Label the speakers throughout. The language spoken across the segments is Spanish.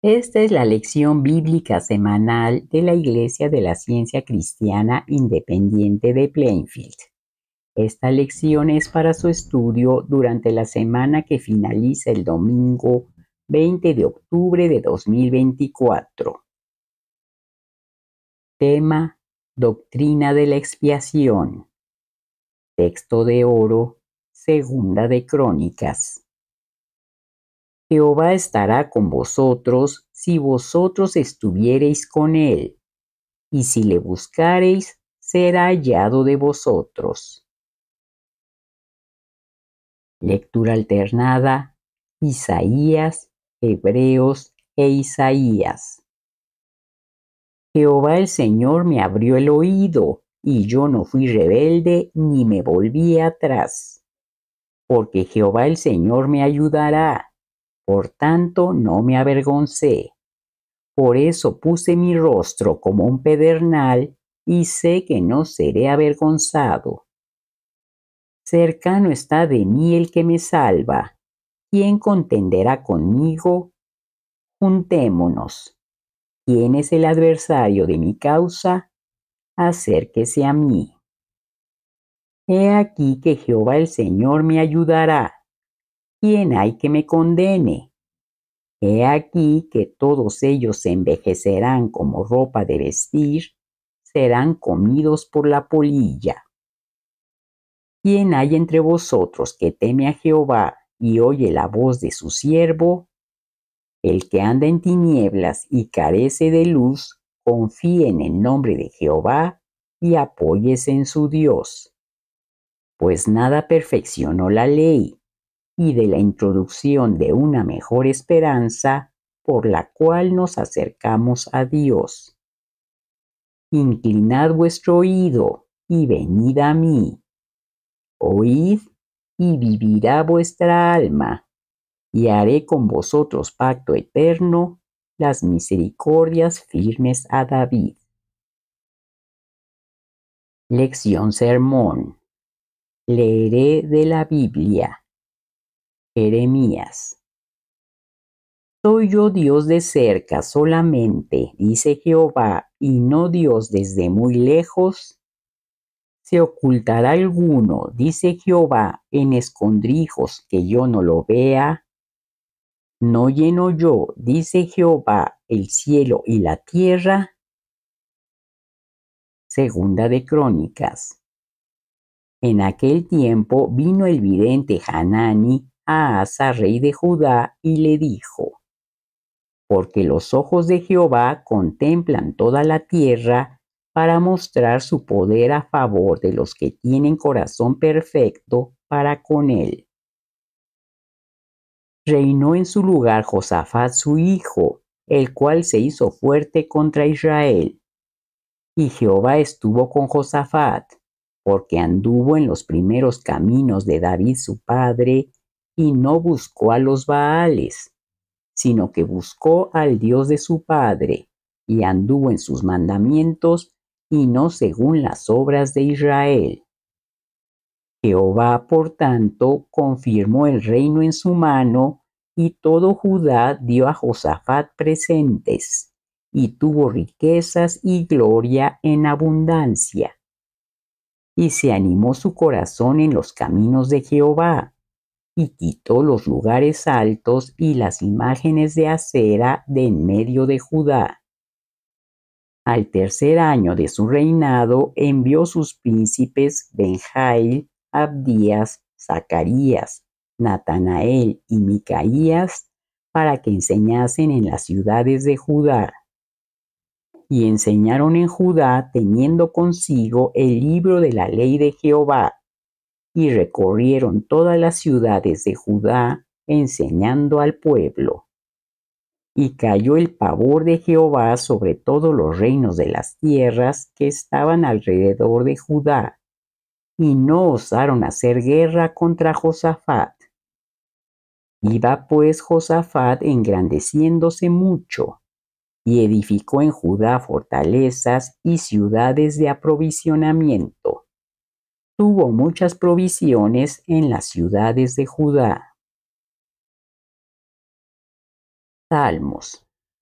Speaker 1: Esta es la lección bíblica semanal de la Iglesia de la Ciencia Cristiana Independiente de Plainfield. Esta lección es para su estudio durante la semana que finaliza el domingo 20 de octubre de 2024. Tema: Doctrina de la expiación. Texto de oro, Segunda de Crónicas. Jehová estará con vosotros si vosotros estuviereis con él, y si le buscareis, será hallado de vosotros. Lectura alternada: Isaías, Hebreos e Isaías. Jehová el Señor me abrió el oído, y yo no fui rebelde ni me volví atrás. Porque Jehová el Señor me ayudará, por tanto no me avergoncé. Por eso puse mi rostro como un pedernal, y sé que no seré avergonzado. Cercano está de mí el que me salva. ¿Quién contenderá conmigo? Juntémonos. ¿Quién es el adversario de mi causa? Acérquese a mí. He aquí que Jehová el Señor me ayudará. ¿Quién hay que me condene? He aquí que todos ellos se envejecerán como ropa de vestir, serán comidos por la polilla. ¿Quién hay entre vosotros que teme a Jehová y oye la voz de su siervo? El que anda en tinieblas y carece de luz, confíe en el nombre de Jehová y apóyese en su Dios. Pues nada perfeccionó la ley, y de la introducción de una mejor esperanza, por la cual nos acercamos a Dios. Inclinad vuestro oído y venid a mí. Oíd y vivirá vuestra alma, y haré con vosotros pacto eterno, las misericordias firmes a David. Lección sermón. Leeré de la Biblia. Jeremías. ¿Soy yo Dios de cerca solamente, dice Jehová, y no Dios desde muy lejos? ¿Se ocultará alguno, dice Jehová, en escondrijos que yo no lo vea? ¿No lleno yo, dice Jehová, el cielo y la tierra? Segunda de Crónicas. En aquel tiempo vino el vidente Hanani a Asa, rey de Judá, y le dijo: Porque los ojos de Jehová contemplan toda la tierra para mostrar su poder a favor de los que tienen corazón perfecto para con él. Reinó en su lugar Josafat su hijo, el cual se hizo fuerte contra Israel. Y Jehová estuvo con Josafat, porque anduvo en los primeros caminos de David su padre, y no buscó a los Baales, sino que buscó al Dios de su padre, y anduvo en sus mandamientos, y no según las obras de Israel. Jehová, por tanto, confirmó el reino en su mano, y todo Judá dio a Josafat presentes, y tuvo riquezas y gloria en abundancia. Y se animó su corazón en los caminos de Jehová, y quitó los lugares altos y las imágenes de acera de en medio de Judá. Al tercer año de su reinado envió sus príncipes Benjail, Abdías, Zacarías, Natanael y Micaías para que enseñasen en las ciudades de Judá. Y enseñaron en Judá teniendo consigo el libro de la ley de Jehová, y recorrieron todas las ciudades de Judá enseñando al pueblo. Y cayó el pavor de Jehová sobre todos los reinos de las tierras que estaban alrededor de Judá, y no osaron hacer guerra contra Josafat. Iba pues Josafat engrandeciéndose mucho, y edificó en Judá fortalezas y ciudades de aprovisionamiento. Tuvo muchas provisiones en las ciudades de Judá. Salmos.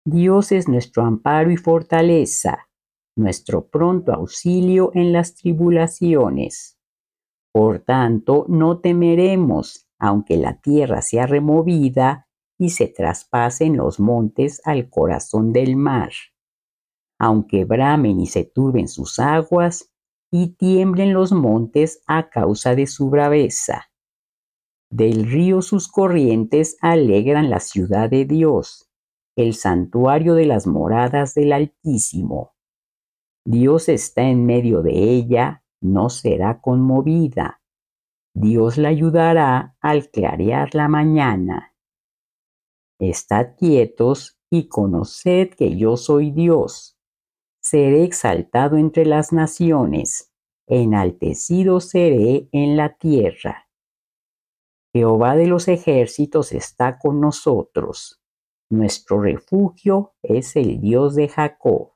Speaker 1: Dios es nuestro amparo y fortaleza, nuestro pronto auxilio en las tribulaciones. Por tanto, no temeremos, aunque la tierra sea removida y se traspasen los montes al corazón del mar, aunque bramen y se turben sus aguas y tiemblen los montes a causa de su braveza. Del río sus corrientes alegran la ciudad de Dios, el santuario de las moradas del Altísimo. Dios está en medio de ella, no será conmovida. Dios la ayudará al clarear la mañana. Estad quietos y conoced que yo soy Dios. Seré exaltado entre las naciones, enaltecido seré en la tierra. Jehová de los ejércitos está con nosotros. Nuestro refugio es el Dios de Jacob.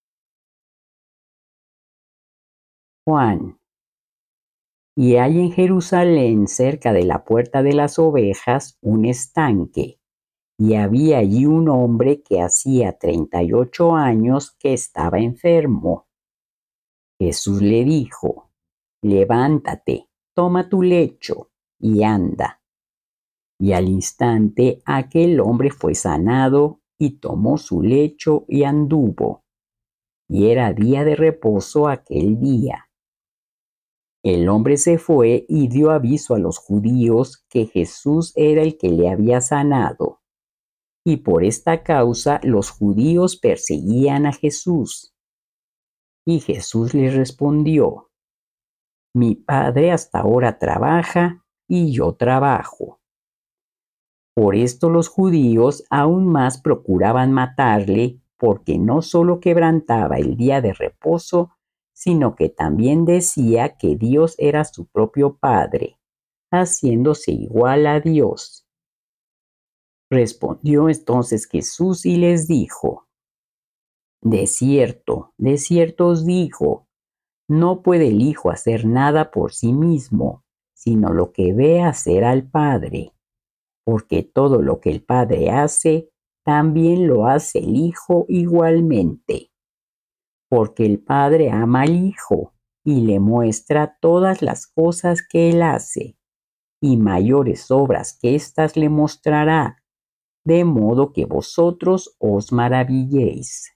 Speaker 1: Juan. Y hay en Jerusalén, cerca de la puerta de las ovejas, un estanque, y había allí un hombre que hacía 38 años que estaba enfermo. Jesús le dijo: levántate, toma tu lecho y anda. Y al instante aquel hombre fue sanado y tomó su lecho y anduvo. Y era día de reposo aquel día. El hombre se fue y dio aviso a los judíos que Jesús era el que le había sanado. Y por esta causa los judíos perseguían a Jesús. Y Jesús les respondió: mi Padre hasta ahora trabaja y yo trabajo. Por esto los judíos aún más procuraban matarle, porque no solo quebrantaba el día de reposo, sino que también decía que Dios era su propio Padre, haciéndose igual a Dios. Respondió entonces Jesús y les dijo: de cierto os digo, no puede el Hijo hacer nada por sí mismo, sino lo que ve hacer al Padre, porque todo lo que el Padre hace, también lo hace el Hijo igualmente. Porque el Padre ama al Hijo y le muestra todas las cosas que Él hace, y mayores obras que éstas le mostrará, de modo que vosotros os maravilléis.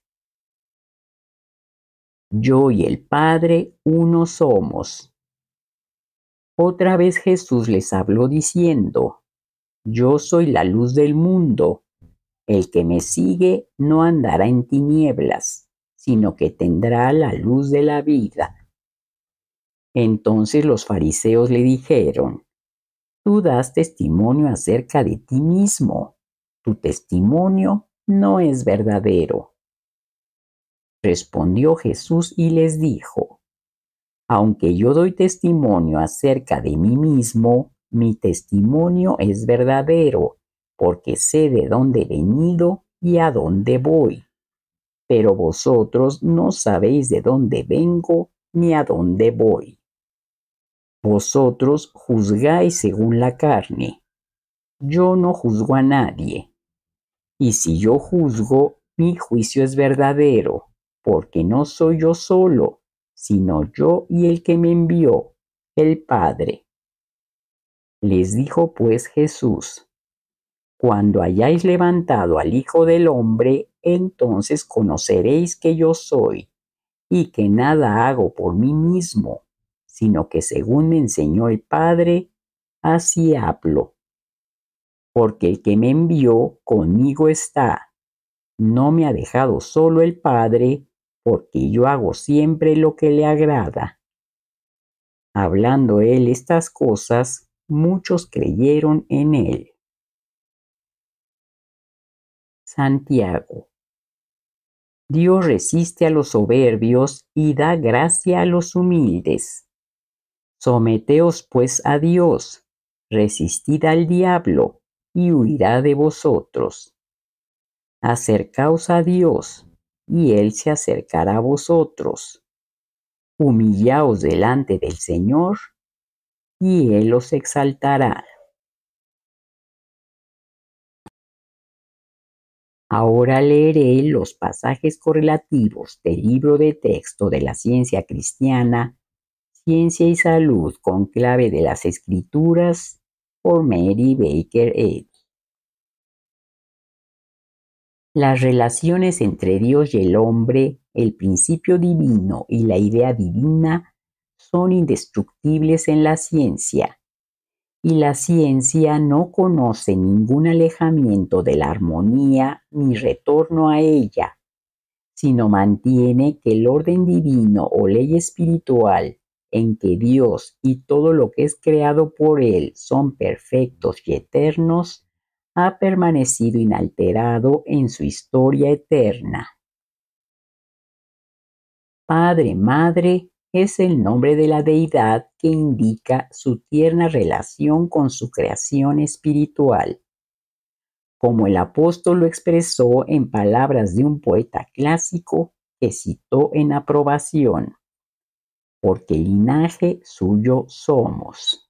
Speaker 1: Yo y el Padre uno somos. Otra vez Jesús les habló diciendo: yo soy la luz del mundo. El que me sigue no andará en tinieblas, sino que tendrá la luz de la vida. Entonces los fariseos le dijeron: tú das testimonio acerca de ti mismo. Tu testimonio no es verdadero. Respondió Jesús y les dijo: aunque yo doy testimonio acerca de mí mismo, mi testimonio es verdadero, porque sé de dónde he venido y a dónde voy. Pero vosotros no sabéis de dónde vengo ni a dónde voy. Vosotros juzgáis según la carne. Yo no juzgo a nadie. Y si yo juzgo, mi juicio es verdadero, porque no soy yo solo, sino yo y el que me envió, el Padre. Les dijo pues Jesús: cuando hayáis levantado al Hijo del Hombre, entonces conoceréis que yo soy, y que nada hago por mí mismo, sino que según me enseñó el Padre, así hablo. Porque el que me envió conmigo está. No me ha dejado solo el Padre, porque yo hago siempre lo que le agrada. Hablando él estas cosas, muchos creyeron en él. Santiago. Dios resiste a los soberbios y da gracia a los humildes. Someteos pues a Dios, resistid al diablo, y huirá de vosotros. Acercaos a Dios, y Él se acercará a vosotros. Humillaos delante del Señor, y Él os exaltará. Ahora leeré los pasajes correlativos del libro de texto de la ciencia cristiana, Ciencia y Salud con clave de las Escrituras, por Mary Baker Eddy. Las relaciones entre Dios y el hombre, el principio divino y la idea divina son indestructibles en la ciencia, y la ciencia no conoce ningún alejamiento de la armonía ni retorno a ella, sino mantiene que el orden divino o ley espiritual en que Dios y todo lo que es creado por Él son perfectos y eternos, ha permanecido inalterado en su historia eterna. Padre, Madre es el nombre de la deidad que indica su tierna relación con su creación espiritual. Como el apóstol lo expresó en palabras de un poeta clásico que citó en aprobación, porque linaje suyo somos.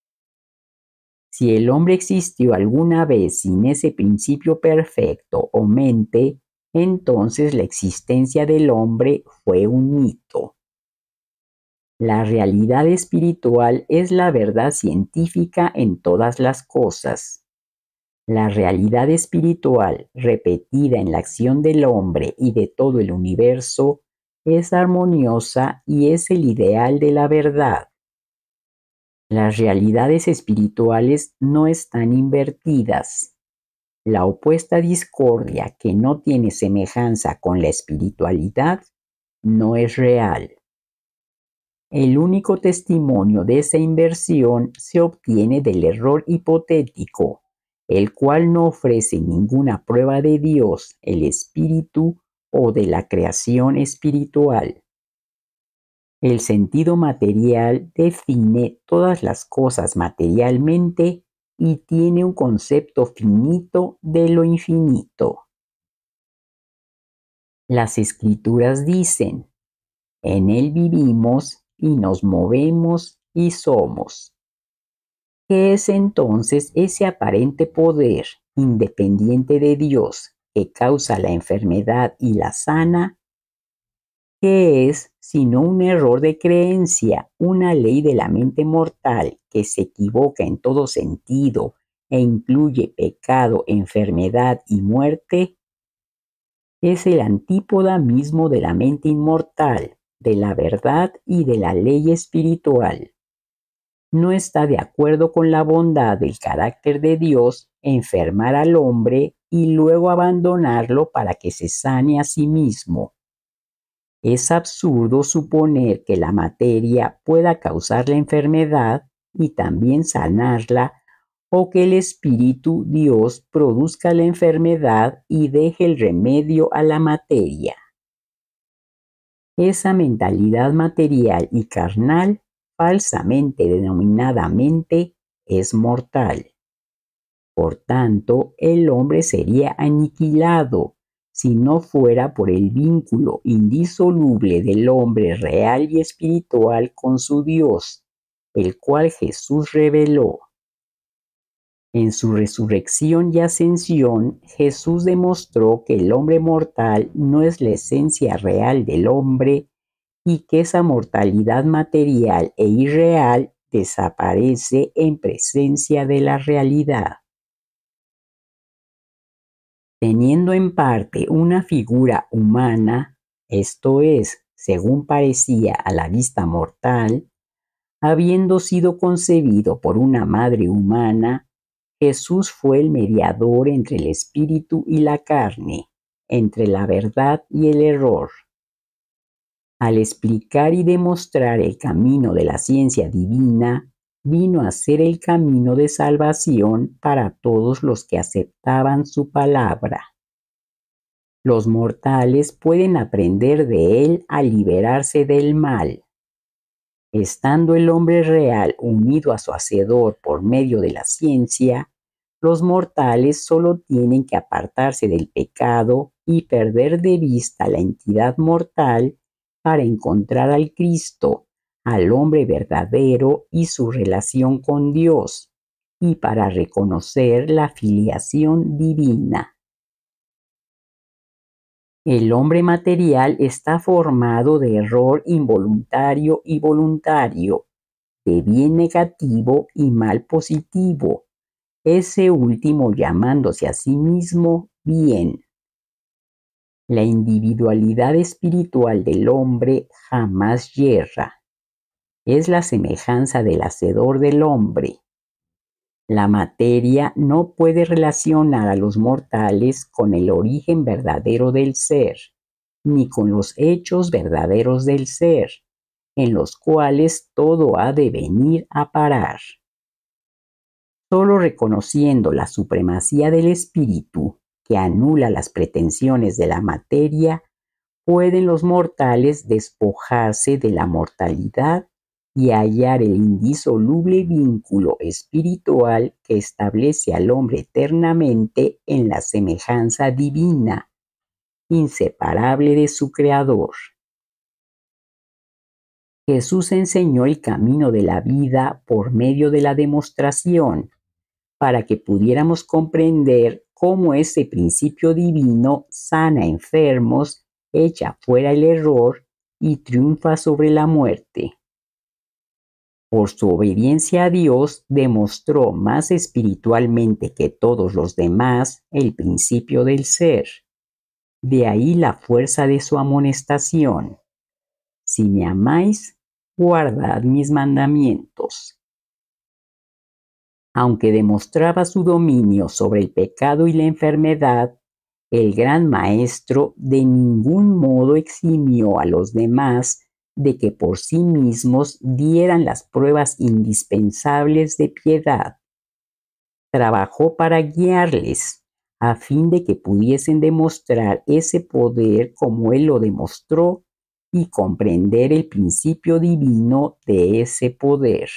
Speaker 1: Si el hombre existió alguna vez sin ese principio perfecto o mente, entonces la existencia del hombre fue un mito. La realidad espiritual es la verdad científica en todas las cosas. La realidad espiritual, repetida en la acción del hombre y de todo el universo, es armoniosa y es el ideal de la verdad. Las realidades espirituales no están invertidas. La opuesta discordia, que no tiene semejanza con la espiritualidad, no es real. El único testimonio de esa inversión se obtiene del error hipotético, el cual no ofrece ninguna prueba de Dios, el Espíritu o de la creación espiritual. El sentido material define todas las cosas materialmente y tiene un concepto finito de lo infinito. Las Escrituras dicen: en Él vivimos y nos movemos y somos. ¿Qué es entonces ese aparente poder independiente de Dios que causa la enfermedad y la sana? ¿Qué es sino un error de creencia, una ley de la mente mortal que se equivoca en todo sentido e incluye pecado, enfermedad y muerte? Es el antípoda mismo de la mente inmortal, de la verdad y de la ley espiritual. No está de acuerdo con la bondad del carácter de Dios enfermar al hombre y luego abandonarlo para que se sane a sí mismo. Es absurdo suponer que la materia pueda causar la enfermedad y también sanarla, o que el Espíritu Dios produzca la enfermedad y deje el remedio a la materia. Esa mentalidad material y carnal, falsamente denominada mente, es mortal. Por tanto, el hombre sería aniquilado si no fuera por el vínculo indisoluble del hombre real y espiritual con su Dios, el cual Jesús reveló. En su resurrección y ascensión, Jesús demostró que el hombre mortal no es la esencia real del hombre y que esa mortalidad material e irreal desaparece en presencia de la realidad. Teniendo en parte una figura humana, esto es, según parecía a la vista mortal, habiendo sido concebido por una madre humana, Jesús fue el mediador entre el espíritu y la carne, entre la verdad y el error. Al explicar y demostrar el camino de la ciencia divina, vino a ser el camino de salvación para todos los que aceptaban su palabra. Los mortales pueden aprender de él a liberarse del mal. Estando el hombre real unido a su Hacedor por medio de la ciencia, los mortales solo tienen que apartarse del pecado y perder de vista la entidad mortal para encontrar al Cristo, al hombre verdadero y su relación con Dios, y para reconocer la filiación divina. El hombre material está formado de error involuntario y voluntario, de bien negativo y mal positivo, ese último llamándose a sí mismo bien. La individualidad espiritual del hombre jamás yerra. Es la semejanza del hacedor del hombre. La materia no puede relacionar a los mortales con el origen verdadero del ser, ni con los hechos verdaderos del ser, en los cuales todo ha de venir a parar. Solo reconociendo la supremacía del espíritu, que anula las pretensiones de la materia, pueden los mortales despojarse de la mortalidad y hallar el indisoluble vínculo espiritual que establece al hombre eternamente en la semejanza divina, inseparable de su Creador. Jesús enseñó el camino de la vida por medio de la demostración, para que pudiéramos comprender cómo ese principio divino sana enfermos, echa fuera el error y triunfa sobre la muerte. Por su obediencia a Dios, demostró más espiritualmente que todos los demás el principio del ser. De ahí la fuerza de su amonestación. Si me amáis, guardad mis mandamientos. Aunque demostraba su dominio sobre el pecado y la enfermedad, el gran maestro de ningún modo eximió a los demás de que por sí mismos dieran las pruebas indispensables de piedad. Trabajó para guiarles, a fin de que pudiesen demostrar ese poder como él lo demostró y comprender el principio divino de ese poder.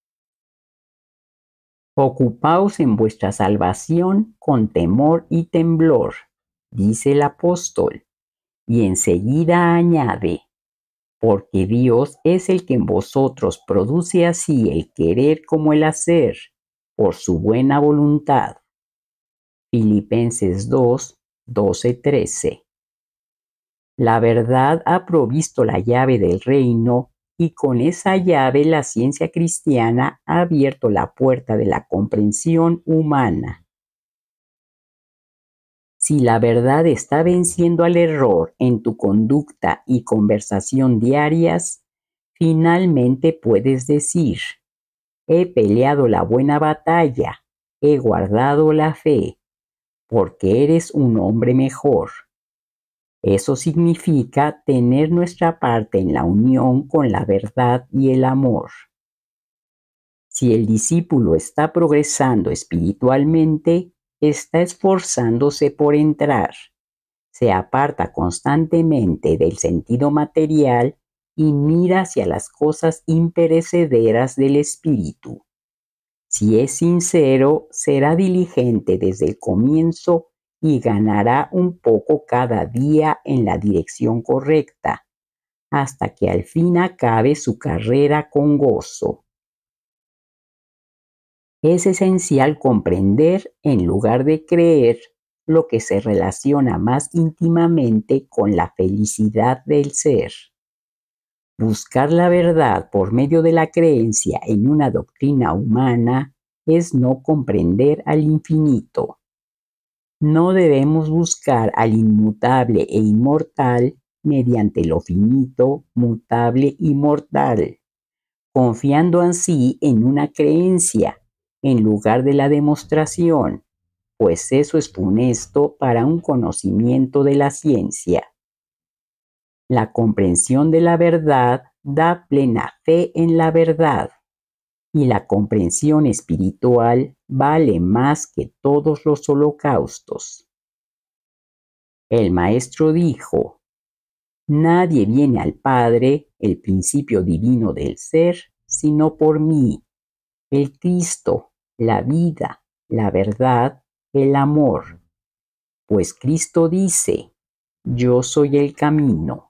Speaker 1: Ocupaos en vuestra salvación con temor y temblor, dice el apóstol, y enseguida añade, porque Dios es el que en vosotros produce así el querer como el hacer, por su buena voluntad. Filipenses 2, 12, 13. La verdad ha provisto la llave del reino y con esa llave la ciencia cristiana ha abierto la puerta de la comprensión humana. Si la verdad está venciendo al error en tu conducta y conversación diarias, finalmente puedes decir, he peleado la buena batalla, he guardado la fe, porque eres un hombre mejor. Eso significa tener nuestra parte en la unión con la verdad y el amor. Si el discípulo está progresando espiritualmente, está esforzándose por entrar, se aparta constantemente del sentido material y mira hacia las cosas imperecederas del espíritu. Si es sincero, será diligente desde el comienzo y ganará un poco cada día en la dirección correcta, hasta que al fin acabe su carrera con gozo. Es esencial comprender, en lugar de creer, lo que se relaciona más íntimamente con la felicidad del ser. Buscar la verdad por medio de la creencia en una doctrina humana es no comprender al infinito. No debemos buscar al inmutable e inmortal mediante lo finito, mutable y mortal, confiando así en una creencia en lugar de la demostración, pues eso es funesto para un conocimiento de la ciencia. La comprensión de la verdad da plena fe en la verdad, y la comprensión espiritual vale más que todos los holocaustos. El maestro dijo, nadie viene al Padre, el principio divino del ser, sino por mí, el Cristo, la vida, la verdad, el amor. Pues Cristo dice, yo soy el camino.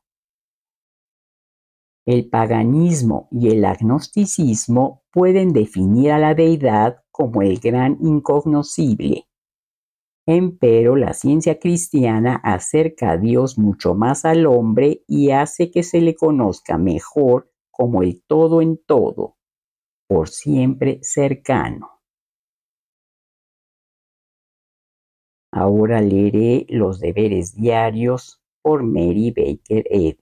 Speaker 1: El paganismo y el agnosticismo pueden definir a la deidad como el gran incognoscible. Empero la ciencia cristiana acerca a Dios mucho más al hombre y hace que se le conozca mejor como el todo en todo, por siempre cercano. Ahora leeré los deberes diarios por Mary Baker Eddy.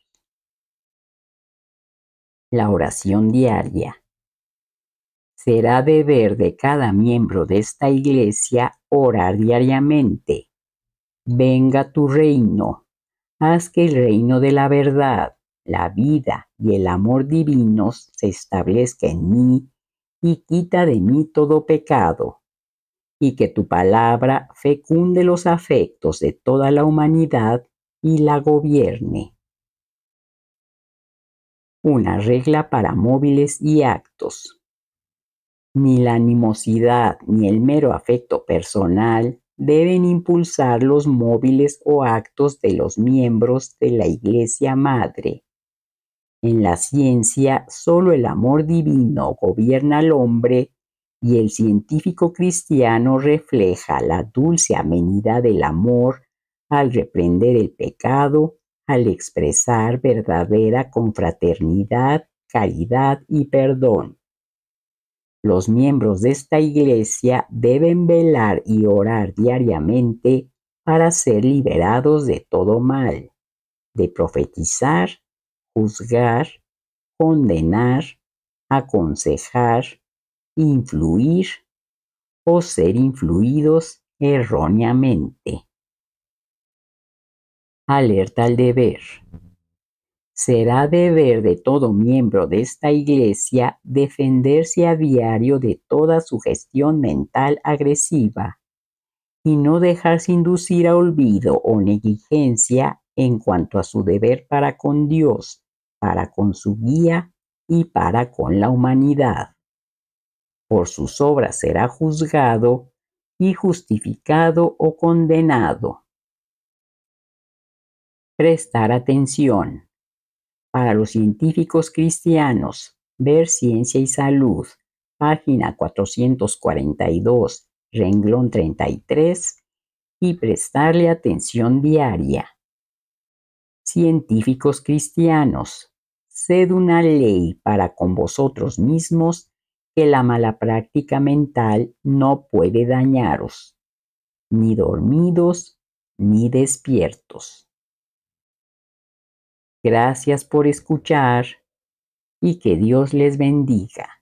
Speaker 1: La oración diaria. Será deber de cada miembro de esta iglesia orar diariamente. Venga tu reino. Haz que el reino de la verdad, la vida y el amor divinos se establezca en mí y quita de mí todo pecado, y que tu palabra fecunde los afectos de toda la humanidad y la gobierne. Una regla para móviles y actos. Ni la animosidad ni el mero afecto personal deben impulsar los móviles o actos de los miembros de la Iglesia Madre. En la ciencia, solo el amor divino gobierna al hombre y el científico cristiano refleja la dulce amenidad del amor al reprender el pecado, al expresar verdadera confraternidad, caridad y perdón. Los miembros de esta iglesia deben velar y orar diariamente para ser liberados de todo mal, de profetizar, juzgar, condenar, aconsejar, influir o ser influidos erróneamente. Alerta al deber. Será deber de todo miembro de esta iglesia defenderse a diario de toda sugestión mental agresiva y no dejarse inducir a olvido o negligencia en cuanto a su deber para con Dios, para con su guía y para con la humanidad. Por sus obras será juzgado y justificado o condenado. Prestar atención. Para los científicos cristianos, ver Ciencia y Salud, página 442, renglón 33, y prestarle atención diaria. Científicos cristianos, sed una ley para con vosotros mismos que la mala práctica mental no puede dañaros, ni dormidos ni despiertos. Gracias por escuchar y que Dios les bendiga.